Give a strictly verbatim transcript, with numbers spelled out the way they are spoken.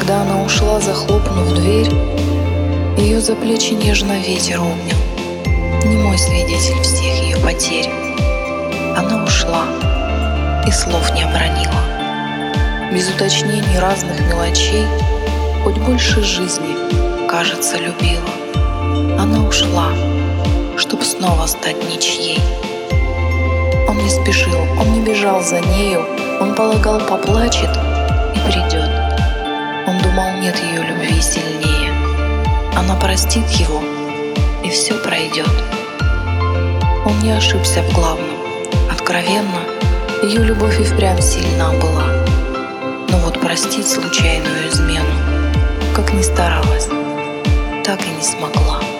Когда она ушла, захлопнув дверь, ее за плечи нежно ветер обнял. Немой свидетель всех ее потерь. Она ушла и слов не обронила. Без уточнений разных мелочей, хоть больше жизни, кажется, любила. Она ушла, чтоб снова стать ничьей. Он не спешил, он не бежал за нею, он полагал, поплачет и придет. Он думал, нет ее любви сильнее. Она простит его, и все пройдет. Он не ошибся в главном. Откровенно, ее любовь и впрямь сильна была. Но вот простить случайную измену, как ни старалась, так и не смогла.